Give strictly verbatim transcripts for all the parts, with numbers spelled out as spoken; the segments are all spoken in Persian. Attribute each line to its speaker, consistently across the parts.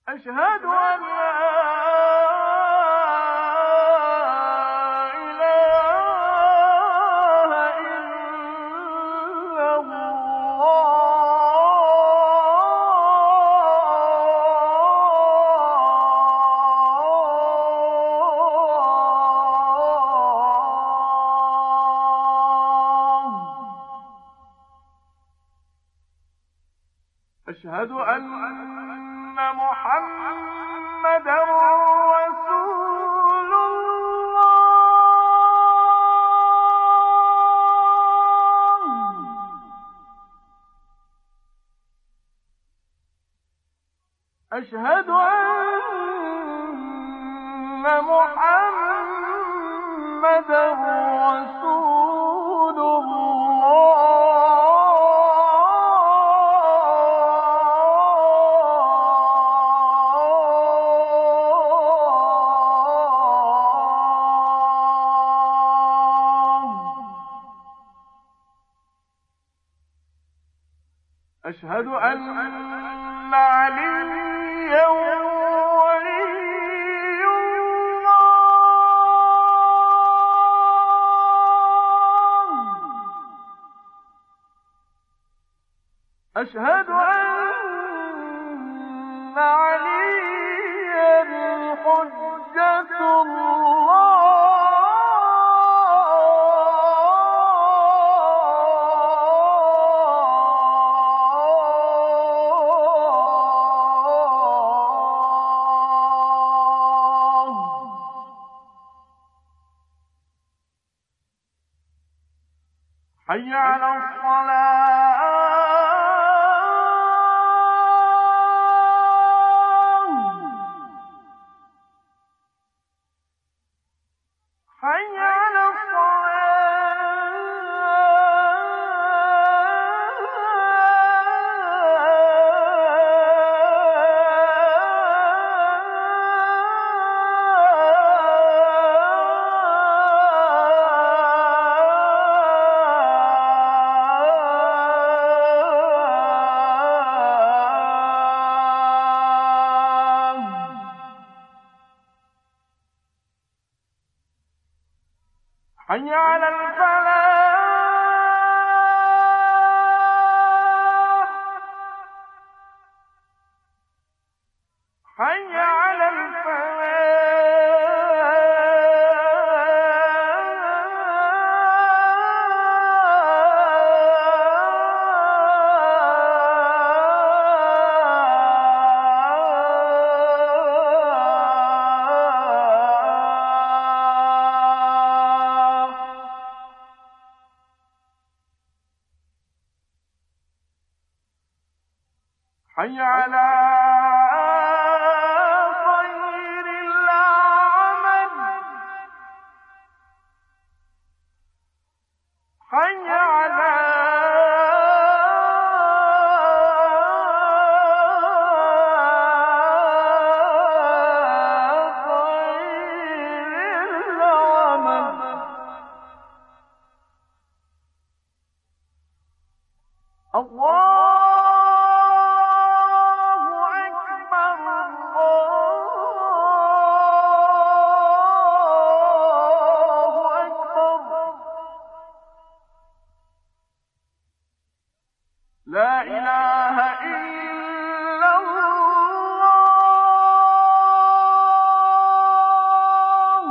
Speaker 1: أشهد أن أشهد أن محمدًا رسول الله. أشهد أن محمدًا رسول الله. أشهد أن عليا ولي الله. أشهد أن عليا حجة الله. حي على الصلاة. حي على حي على الفلاح. حي على حي على خير العمل. حي على خير العمل. الله لا إله إلا الله.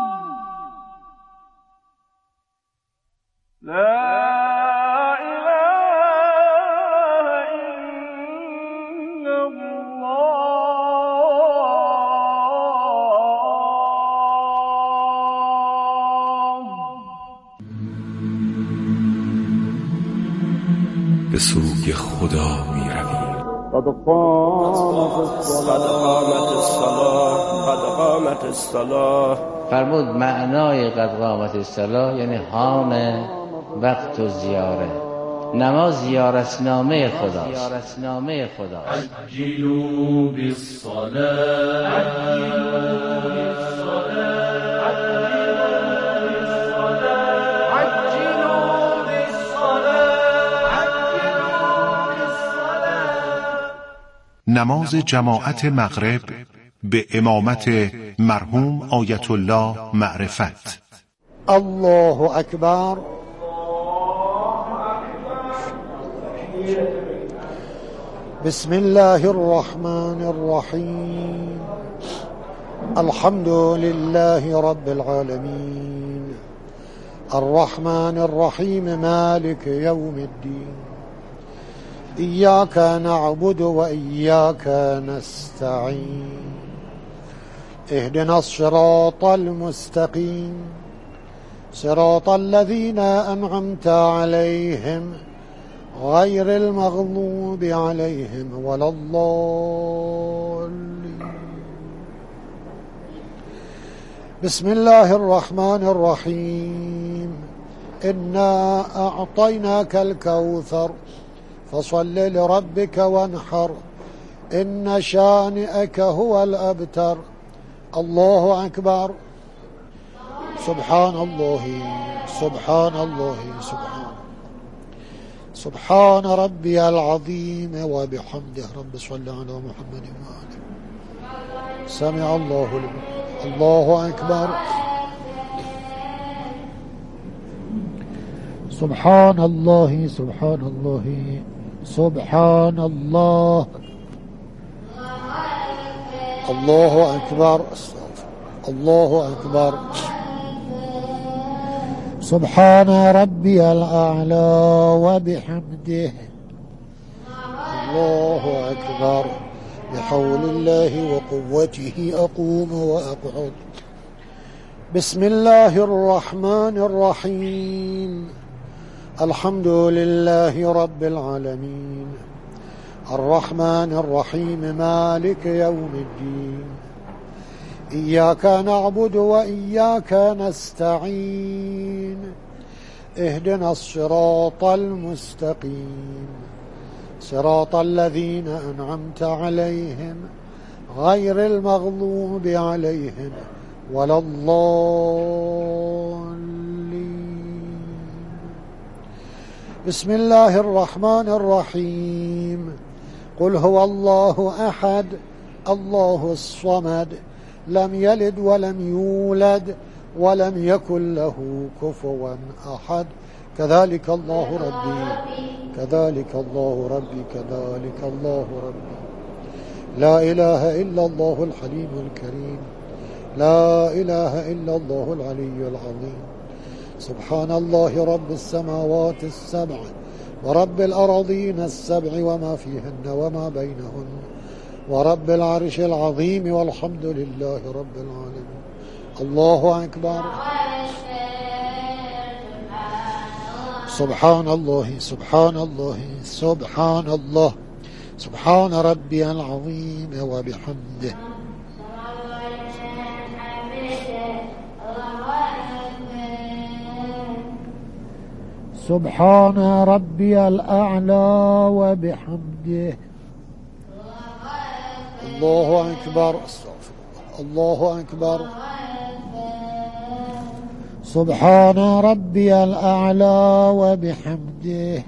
Speaker 1: لا إله إلا الله.
Speaker 2: به سوی خدا می رویم.
Speaker 3: قد قامت الصلاة قد قامت الصلاة.
Speaker 4: فرمود معنای قد قامت الصلاة یعنی حان وقت و زیاره. نماز زیارتنامه خداست. زیارتنامه خداست.
Speaker 5: عجلوا بالصلاة عجلوا بالصلاة عجلوا بالصلاة عجلوا بالصلاة.
Speaker 6: نماز جماعت مغرب به امامت مرحوم آیت الله معرفت.
Speaker 7: الله اکبر. بسم الله الرحمن الرحیم. الحمد لله رب العالمين الرحمن الرحيم مالك يوم الدين إياك نعبد وإياك نستعين اهدنا الصراط المستقيم صراط الذين أنعمت عليهم غير المغضوب عليهم ولا الضالين. بسم الله الرحمن الرحيم. إنا أعطيناك الكوثر فصل لربك وانحر إن شانئك هو الأبتر. الله أكبر. سبحان الله سبحان الله سبحان سبحان ربي العظيم وبحمده. رب صل على محمد وآله. سمع الله لمن. الله أكبر. سبحان الله سبحان الله سبحان الله. الله أكبر. الله أكبر. سبحان ربي الأعلى وبحمده. الله أكبر. بحول الله وقوته أقوم وأقعد. بسم الله الرحمن الرحيم. الحمد لله رب العالمين الرحمن الرحيم مالك يوم الدين إياك نعبد وإياك نستعين اهدنا الصراط المستقيم صراط الذين أنعمت عليهم غير المغضوب عليهم ولا الضالين. بسم الله الرحمن الرحيم. قل هو الله أحد الله الصمد لم يلد ولم يولد ولم يكن له كفوا أحد. كذلك الله ربي كذلك الله ربي كذلك الله ربي. لا إله إلا الله الحليم الكريم. لا إله إلا الله العلي العظيم. سبحان الله رب السماوات السبع ورب الأراضين السبع وما فيهن وما بينهن ورب العرش العظيم والحمد لله رب العالمين. الله أكبر. سبحان الله سبحان الله سبحان الله سبحان ربي العظيم وبحمده. سبحان ربي الأعلى وبحمده. الله أكبر. الله أكبر. سبحان ربي الأعلى وبحمده.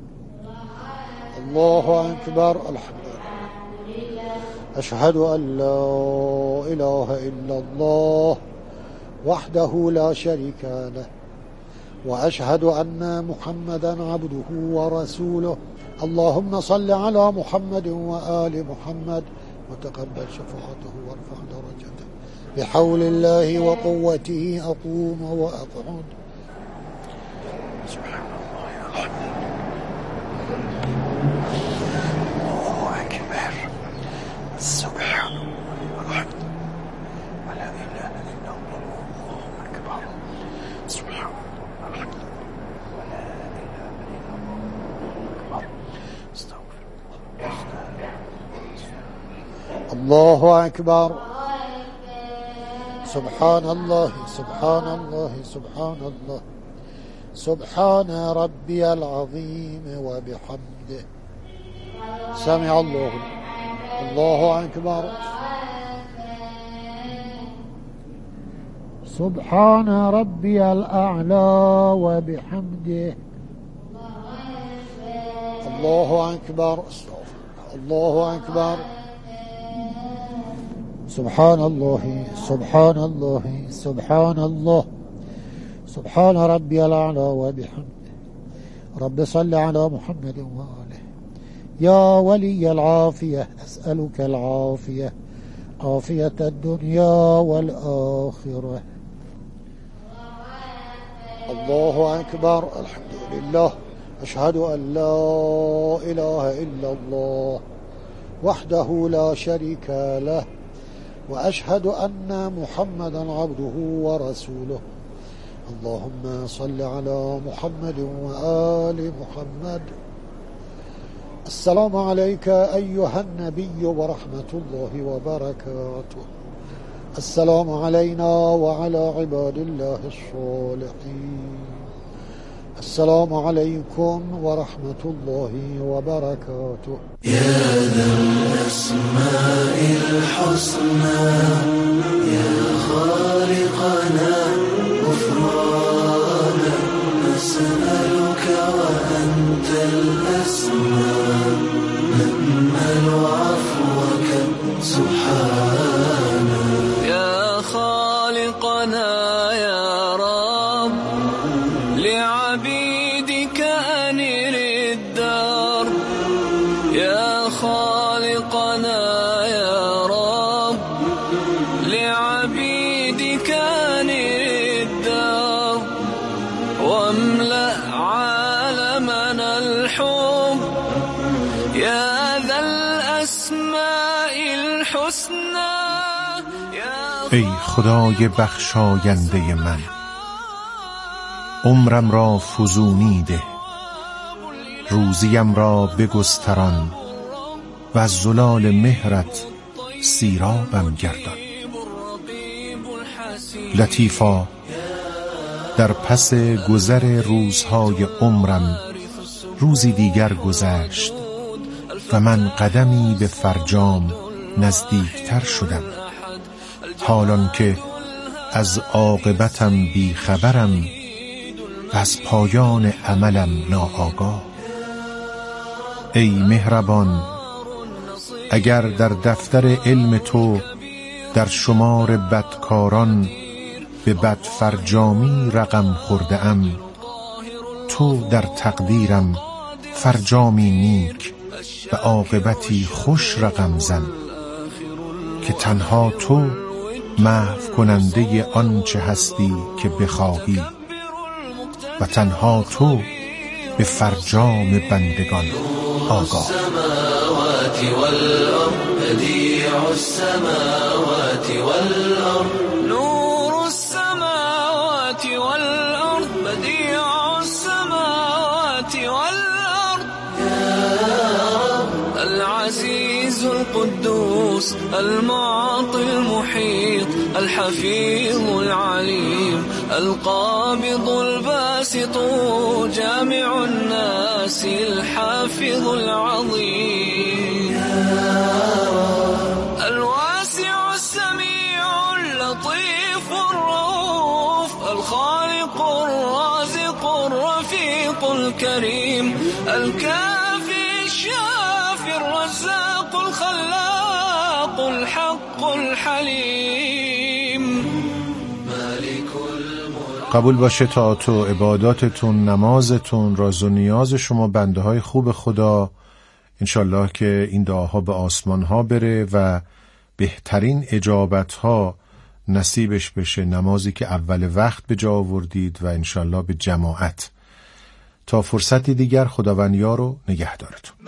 Speaker 7: الله أكبر. الحمد لله. أشهد أن لا إله إلا الله وحده لا شريك له وأشهد أن محمدا عبده ورسوله. اللهم صل على محمد وآل محمد وتقبل شفاعته وارفع درجته. بحول الله وقوته أقوم وأقعد. سبحان الله الحمد لله. الله أكبر. سبحان الله الحمد ولا إله إلا الله. الله أكبر. سبحان الله الحمد ولا إله إلا الله. أكبر. استغفر الله. الله أكبر. سبحان الله سبحان الله سبحان الله سبحان ربي العظيم وبحمده. سمع الله. الله أكبر. سبحان ربي الأعلى وبحمده. الله أكبر. الله أكبر. سبحان الله سبحان الله سبحان الله سبحان ربي الأعلى وبحمده. رب صل على محمد وآله. يا ولي العافية أسألك العافية، عافية الدنيا والآخرة. الله أكبر. الحمد لله. أشهد أن لا إله إلا الله وحده لا شريك له، وأشهد أن محمدا عبده ورسوله. اللهم صل على محمد وآل محمد. السلام عليك أيها النبي ورحمة الله وبركاته. السلام علينا وعلى عباد الله الصالحين. السلام عليكم ورحمة الله وبركاته.
Speaker 5: يا ذا الأسماء الحسنى يا خالقنا غفرانا نسألك وأنت الأسمى نأمل عفوك سبحانا. يا خالقنا يا رب لعبيدك أنر الدار. يا خالقنا يا رب لعبيدك أنر الدار، واملأ عالمنا الحب يا ذا الأسماء الحسنى.
Speaker 6: ای خدای بخشاینده من، عمرم را فزونی ده، روزیم را بگستران و از زلال مهرت سیرابم گردان. لطیفا در پس گذر روزهای عمرم روزی دیگر گذشت و من قدمی به فرجام نزدیکتر شدم، حالان که از عاقبتم بی خبرم و از پایان عملم ناآگاه. ای مهربان، اگر در دفتر علم تو در شمار بدکاران به بدفرجامی رقم خورده ام، تو در تقدیرم فرجامی نیک و عاقبتی خوش رقم زن که تنها تو محو کننده آنچه هستی که بخواهی و تنها تو به فرجام بندگان آگاه.
Speaker 5: السماوات والأرض بديع السماوات والأرض نور السماوات والأرض بديع السماوات والأرض. العزيز القدوس المعطي المحيط الحفيظ العليم القابض الباسط جامع الناس الحافظ العظيم. الواسع السميع اللطيف الرؤوف الخالق الرازق الرفيق الكريم الكافي الشافي الرزاق الخلاق الحق الحليم.
Speaker 6: قبول باشه طاعت و عباداتتون، نمازتون، راز و نیاز شما بنده های خوب خدا. انشالله که این دعاها به آسمان ها بره و بهترین اجابت ها نصیبش بشه، نمازی که اول وقت به جا آوردید و انشالله به جماعت. تا فرصتی دیگر، خداوند یار و نگهدارتون.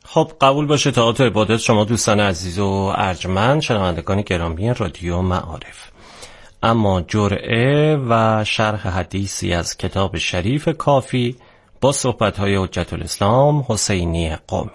Speaker 8: خب قبول باشه طاعت و عبادت شما دوستان عزیز و ارجمند شنوندگان گرامی رادیو معارف. اما جرعه و شرح حدیثی از کتاب شریف کافی با صحبت‌های حجت الاسلام حسینی قمی.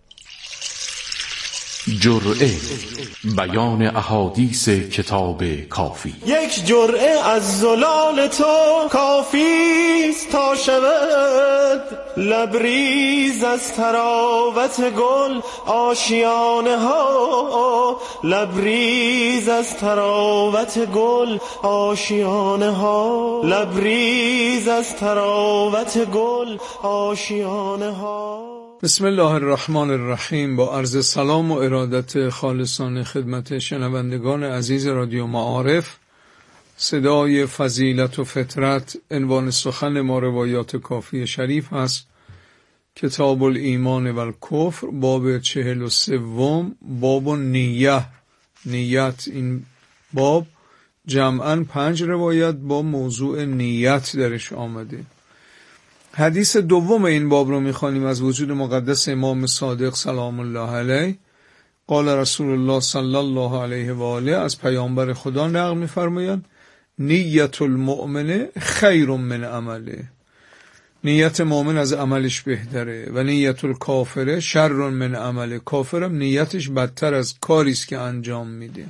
Speaker 2: جرعه، بیان احادیث کتاب کافی.
Speaker 9: یک جرعه از زلال تو کافیست تا شود لبریز از تراوت گل آشیانه ها، لبریز از تراوت گل آشیانه ها، لبریز از تراوت گل آشیانه ها.
Speaker 10: بسم الله الرحمن الرحیم. با عرض سلام و ارادت خالصانه خدمت شنوندگان عزیز رادیو معارف، صدای فضیلت و فطرت. عنوان سخن ما روایات کافی شریف هست. کتاب الایمان و الکفر، باب چهل و سوم، باب نیه، نیت. این باب جمعاً پنج روایت با موضوع نیت درش آمده. حدیث دوم این باب رو میخوانیم از وجود مقدس امام صادق سلام الله علیه. قال رسول الله صلی الله علیه و آله، از پیامبر خدا نقل میفرمایند نیت المؤمن خیر من عمله، نیت مؤمن از عملش بهتره، و نیت الکافر شر من عمله، کافرم نیتش بدتر از کاری است که انجام میده.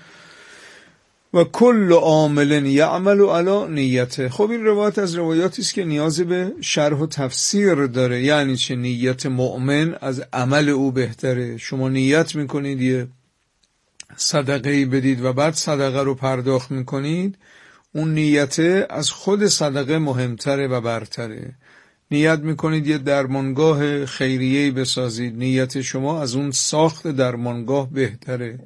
Speaker 10: و کل عامل یعمل علی نیته. خب این روایت از روایاتی است که نیاز به شرح و تفسیر داره. یعنی چه؟ نیت مؤمن از عمل او بهتره. شما نیت میکنید یه صدقه بدید و بعد صدقه رو پرداخت میکنید، اون نیت از خود صدقه مهمتره و برتره. نیت میکنید یه درمانگاه خیریه‌ای بسازید، نیت شما از اون ساخت درمانگاه بهتره.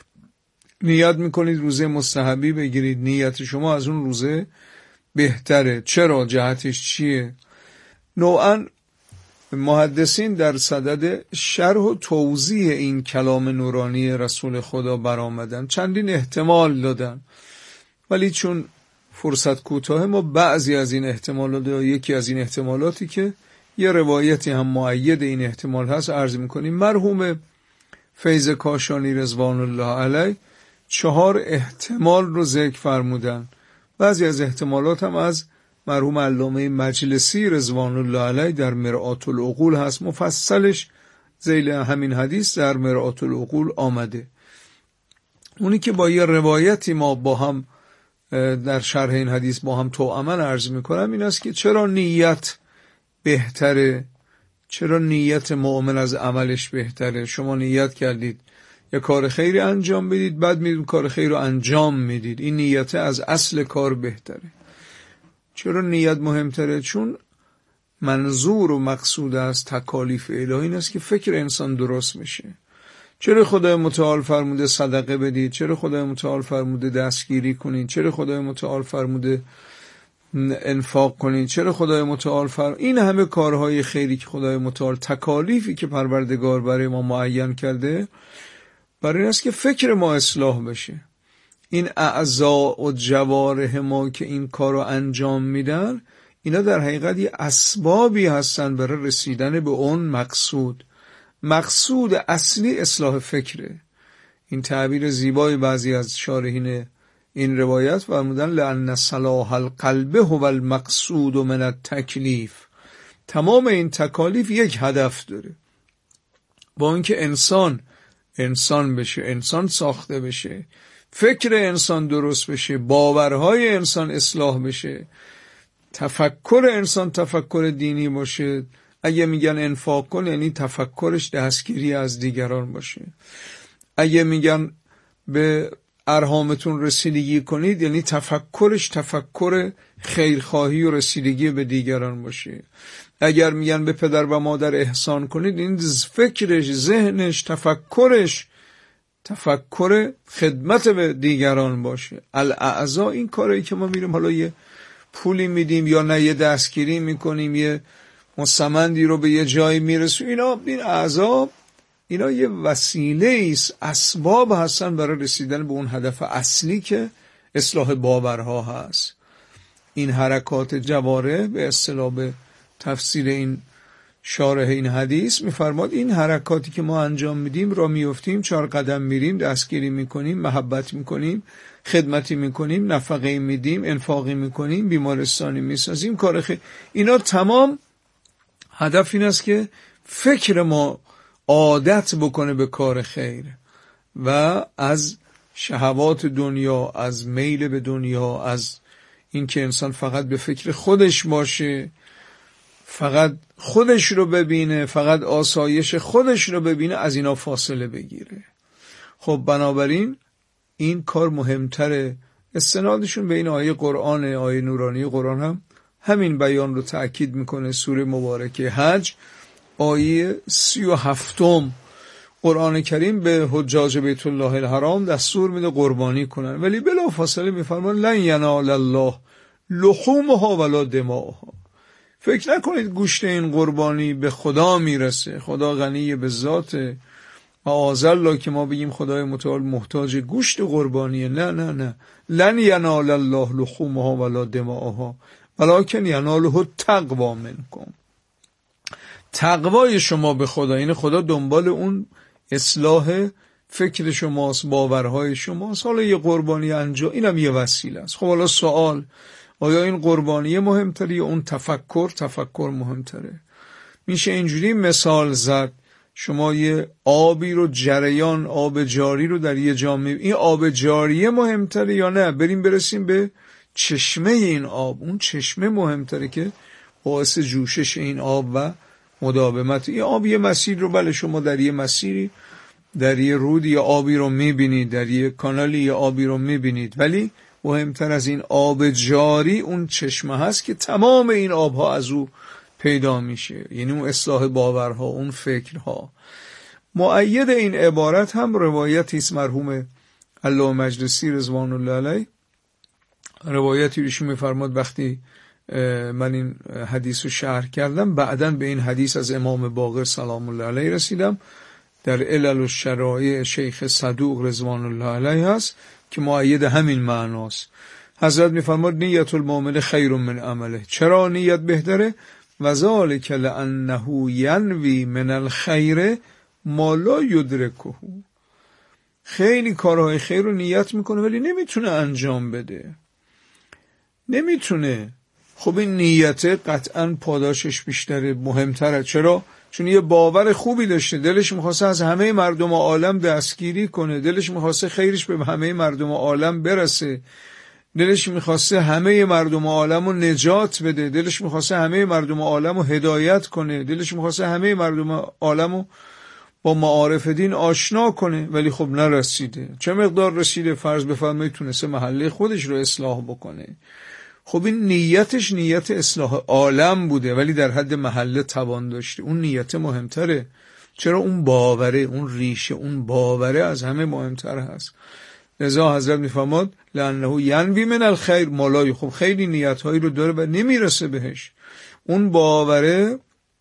Speaker 10: نیت میکنید روزه مستحبی بگیرید، نیت شما از اون روزه بهتره. چرا؟ جهتش چیه؟ نوعاً محدثین در صدد شرح و توضیح این کلام نورانی رسول خدا برآمدن، چندین احتمال دادن، ولی چون فرصت کوتاه ما بعضی از این احتمالات، یکی از این احتمالاتی که یه روایتی هم مؤید این احتمال هست عرض میکنیم. مرحوم فیض کاشانی رضوان الله علیه چهار احتمال رو ذکر فرمودن. بعضی از احتمالات هم از مرحوم علامه مجلسی رضوان الله علیه در مرآت العقول هست، مفصلش ذیل همین حدیث در مرآت العقول آمده. اونی که با یه روایتی ما با هم در شرح این حدیث با هم توأمن عرض میکنم این است که چرا نیت بهتره، چرا نیت مؤمن از عملش بهتره. شما نیت کردید یه کار خیری انجام بدید، بعد میدید کار خیر رو انجام میدید، این نیت از اصل کار بهتره. چرا نیت مهمتره؟ چون منظور و مقصود از تکالیف الهی این است که فکر انسان درست میشه. چرا خدای متعال فرموده صدقه بدید؟ چرا خدای متعال فرموده دستگیری کنید؟ چرا خدای متعال فرموده انفاق کنید؟ چرا خدای متعال فرموده؟ این همه کارهای خیری که خدای متعال، تکالیفی که پروردگار برای ما معین کرده، برای این است که فکر ما اصلاح بشه. این اعضاء و جوارح ما که این کار رو انجام میدن، اینا در حقیقت یه اسبابی هستن برای رسیدن به اون مقصود. مقصود اصلی اصلاح فکره. این تعبیر زیبای بعضی از شارحین این روایت فرمودن لأن صلاح القلب هو المقصود من التکلیف. تمام این تکالیف یک هدف داره، با اینکه انسان انسان بشه، انسان ساخته بشه، فکر انسان درست بشه، باورهای انسان اصلاح بشه، تفکر انسان تفکر دینی باشه. اگه میگن انفاق کن یعنی تفکرش دستگیری از دیگران باشه. اگه میگن به ارحامتون رسیدگی کنید یعنی تفکرش تفکر خیرخواهی و رسیدگی به دیگران باشه. اگر میگن به پدر و مادر احسان کنید این فکرش، ذهنش، تفکرش تفکر خدمت به دیگران باشه. الاعضا، این کاری که ما میریم حالا یه پولی میدیم یا نه یه دستگیری میکنیم، یه مستمندی رو به یه جایی میرسیم، اینا این اعضا اینا یه وسیله است، اسباب هستن برای رسیدن به اون هدف اصلی که اصلاح باورها هست. این حرکات جواره به اصطلاح به تفسیر این شارح این حدیث میفرماد این حرکاتی که ما انجام میدیم، را میفتیم، چهار قدم میریم، دستگیری میکنیم، محبت میکنیم، خدمتی میکنیم، نفقه میدیم، انفاقی میکنیم، بیمارستانی میسازیم، کار خیر، اینا تمام هدف این است که فکر ما عادت بکنه به کار خیر و از شهوات دنیا، از میل به دنیا، از اینکه انسان فقط به فکر خودش باشه، فقط خودش رو ببینه، فقط آسایش خودش رو ببینه، از اینا فاصله بگیره. خب بنابراین این کار مهمتره. استنادشون به این آیه قرآن، آیه نورانی قرآن هم همین بیان رو تأکید میکنه. سوره مبارکه حج آیه سی و هفتم قرآن کریم به حجاج بیت الله الحرام دستور میده قربانی کنن، ولی بلا فاصله میفرمان لن ینال الله لحومها ولا دماؤها. فکر نکنید گوشت این قربانی به خدا میرسه، خدا غنی به ذاته، معاذالله که ما بگیم خدای متعال محتاج گوشت قربانیه. نه نه نه، لن ینال الله لحومها ولا دماؤها ولکن یناله التقوی منکم. تقوای شما به خدا، این خدا دنبال اون اصلاح فکر شماست، باورهای شماست. حالا یه قربانی انجام، اینم یه وسیله است. خب حالا سوال، آیا این قربانی مهمتره یا اون تفکر تفکر مهمتره؟ میشه اینجوری مثال زد، شما یه آبی رو، جریان آب جاری رو در یه جا می‌بینید، این آب جاریه مهمتره یا نه بریم برسیم به چشمه این آب؟ اون چشمه مهمتره که باعث جوشش این آب و مداومت این آب. یه مسیر رو بله شما در یه مسیری، در یه رودی یا آبی رو میبینید، در یه کانالی یا آبی رو میبینید، ولی مهمتر از این آب جاری اون چشمه هست که تمام این آبها از او پیدا میشه، یعنی اون اصلاح باورها، اون فکرها. مؤید این عبارت هم روایتی است مرحوم علامه مجلسی رضوان الله علیه، روایتی ایشون میفرماد وقتی من این حدیث رو شرح کردم، بعداً به این حدیث از امام باقر سلام الله علیه رسیدم، در علل الشرائع شیخ صدوق رضوان الله علیه هست که مؤید همین معناست. حضرت میفرماد نیت المؤمن خیر من عمله. چرا نیت بهتره؟ و ذالک لانه ینوی من الخیر ما لا یدرکه. خیلی کارهای خیر رو نیت میکنه ولی نمیتونه انجام بده، نمیتونه. خب این نیت قطعا پاداشش بیشتره، مهمتره. چرا؟ چون یه باور خوبی داشته، دلش میخواسته از همه مردم عالم دستگیری کنه، دلش میخواسته خیرش به همه مردم عالم برسه، دلش میخواسته همه مردم عالم رو نجات بده، دلش میخواسته همه مردم عالم رو هدایت کنه، دلش میخواسته همه مردم عالم رو با معارف دین آشنا کنه، ولی خب نرسیده. چه مقدار رسیده؟ فرض بفرمایید تونسته محله خودش رو اصلاح بکنه. خب این نیتش نیت اصلاح عالم بوده ولی در حد محله توان داشته، اون نیت مهمتره. چرا؟ اون باوره، اون ریشه، اون باوره از همه مهمتر هست. لذا حضرت میفرماد لانه ینوی من الخیر مالای. خب خیلی نیت‌هایی رو داره و نمیرسه بهش. اون باوره،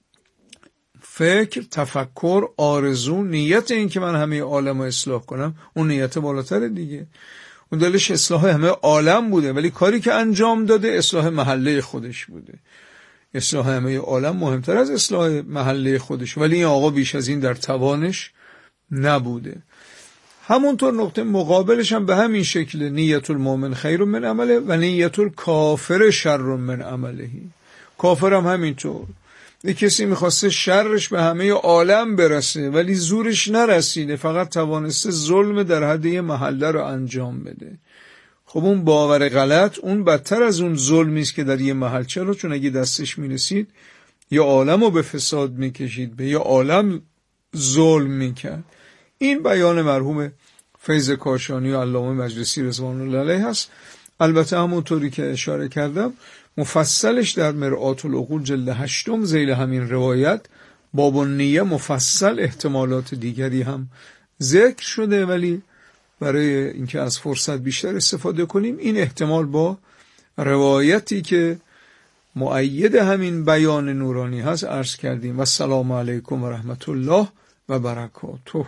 Speaker 10: فکر، تفکر، آرزو، نیت این که من همه عالم رو اصلاح کنم، اون نیت بالاتره دیگه. اون دلش اصلاح همه عالم بوده ولی کاری که انجام داده اصلاح محله خودش بوده. اصلاح همه عالم مهمتر از اصلاح محله خودش، ولی این آقا بیش از این در توانش نبوده. همونطور نقطه مقابلش هم به همین شکل نیت المؤمن خیر من عمله و نیت الکافر شر من عمله. کافر هم همینطور، یک کسی میخواسته شرش به همه عالم برسه ولی زورش نرسیده، فقط توانسته ظلم در حد یه محله رو انجام بده. خب اون باور غلط اون بدتر از اون ظلمی است که در یه محل. چرا؟ چون اگه دستش میرسید یه عالم رو به فساد میکشید، به یه عالم ظلم میکرد. این بیان مرحوم فیض کاشانی و علامه مجلسی رضوان الله علیه هست. البته همونطوری که اشاره کردم مفصلش در مرآت العقول جلد هشتم ذیل همین روایت باب النیه مفصل احتمالات دیگری هم ذکر شده، ولی برای اینکه از فرصت بیشتر استفاده کنیم این احتمال با روایتی که مؤید همین بیان نورانی هست عرض کردیم. و السلام علیکم و رحمت الله و برکاته.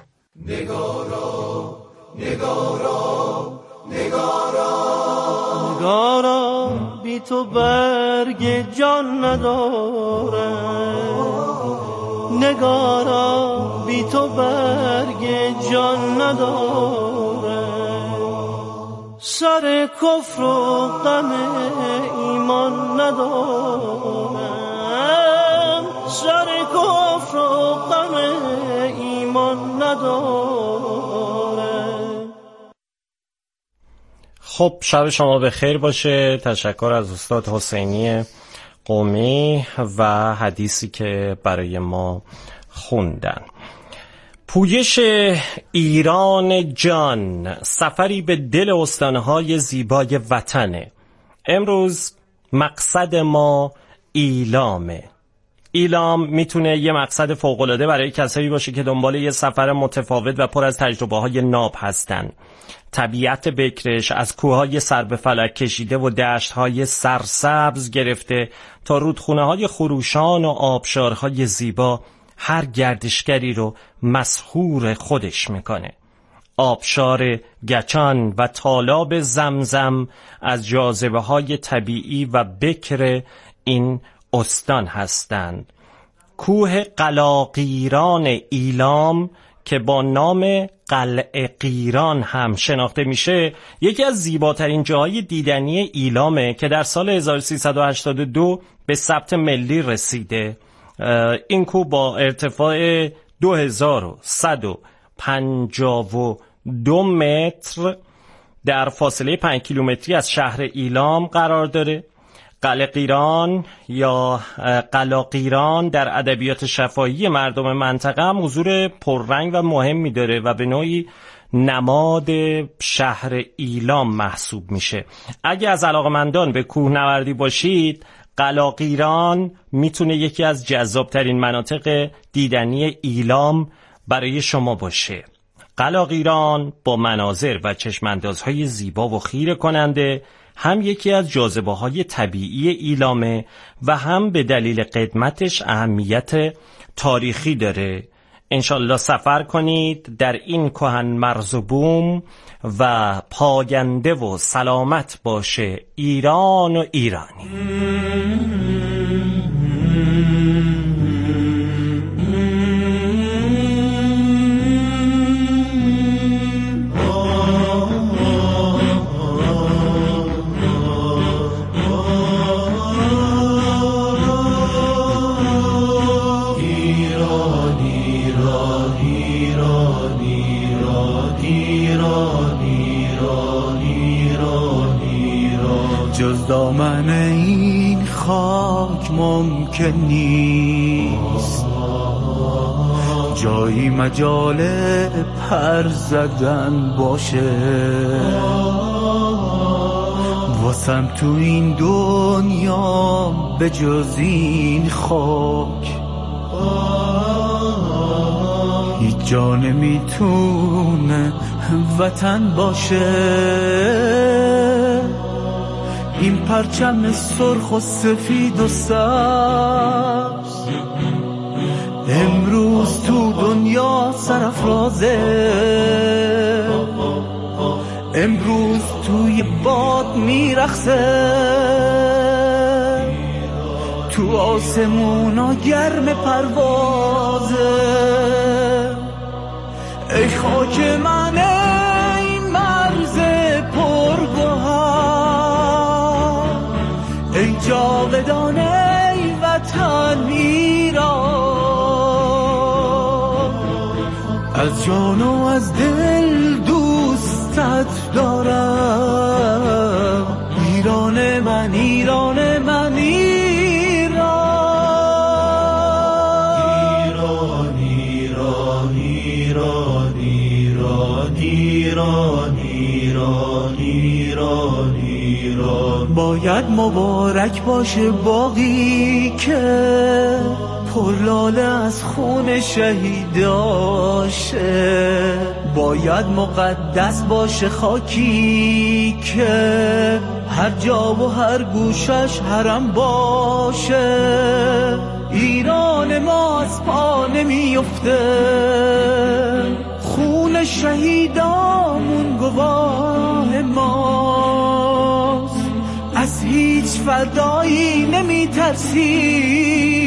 Speaker 9: نگارا نگارا نگارا نگارا بی تو برگ جان نداره، نگارا بی تو برگ جان نداره، سر کفر و غم ایمان نداره، سر کفر و غم ایمان نداره.
Speaker 8: خب شب شما به خیر باشه. تشکر از استاد حسینی قمی و حدیثی که برای ما خوندن. پویش ایران جان، سفری به دل استانهای زیبای وطنه. امروز مقصد ما ایلامه. ایلام میتونه یه مقصد فوق‌العاده برای کسایی باشه که دنبال یه سفر متفاوت و پر از تجربه‌های ناب هستن. طبیعت بکرش از کوههای سر به فلک کشیده و دشت‌های سرسبز گرفته تا رودخونه‌های خروشان و آبشارهای زیبا هر گردشگری رو مسحور خودش میکنه. آبشار گچان و تالاب زمزم از جاذبه‌های طبیعی و بکر این استان هستند. کوه قلاقیران ایلام که با نام قلعه قیران هم شناخته میشه، یکی از زیباترین جاهای دیدنی ایلامه که در سال هزار و سیصد و هشتاد و دو به ثبت ملی رسیده. این کوه با ارتفاع دو هزار و صد و پنجاه و دو متر در فاصله پنج کیلومتری از شهر ایلام قرار داره. قلعه قیران یا قلاقیران در ادبیات شفاهی مردم منطقه هم حضور پررنگ و مهمی داره و به نوعی نماد شهر ایلام محسوب میشه. اگه از علاقمندان به کوهنوردی باشید، قلاقیران میتونه یکی از جذابترین مناطق دیدنی ایلام برای شما باشه. قلاقیران با مناظر و چشماندازهای زیبا و خیره کننده هم یکی از جاذبه‌های طبیعی ایلامه و هم به دلیل قدمتش اهمیت تاریخی داره. انشالله سفر کنید در این کهن مرز و بوم و پاینده و سلامت باشه ایران و ایرانی.
Speaker 9: جز دامن این خاک ممکن نیست جایی مجال پر زدن باشه، واسم تو این دنیا به جز این خاک هیچ جا نمیتونه وطن باشه. این پرچم سرخ و سفید و سبز امروز تو دنیا سرافرازه، امروز توی باد میرخصه، تو آسمونا گرم پروازه. ای خاک من ای مرز پرگوهر، ای جاودان ای وطن ایران، از جان و از دل دوستت دارم. ایران من ایران من ایران، ایران ایران ایران ایران ایران ایران ایران. باید مبارک باشه باقی که پرلاله از خون شهیداشه، باید مقدس باشه خاکی که هر جا و هر گوشش حرم باشه. ایران ما از پا نمیفته، خون شهیدامون گواه ماست، از هیچ فدایی نمی ترسیم.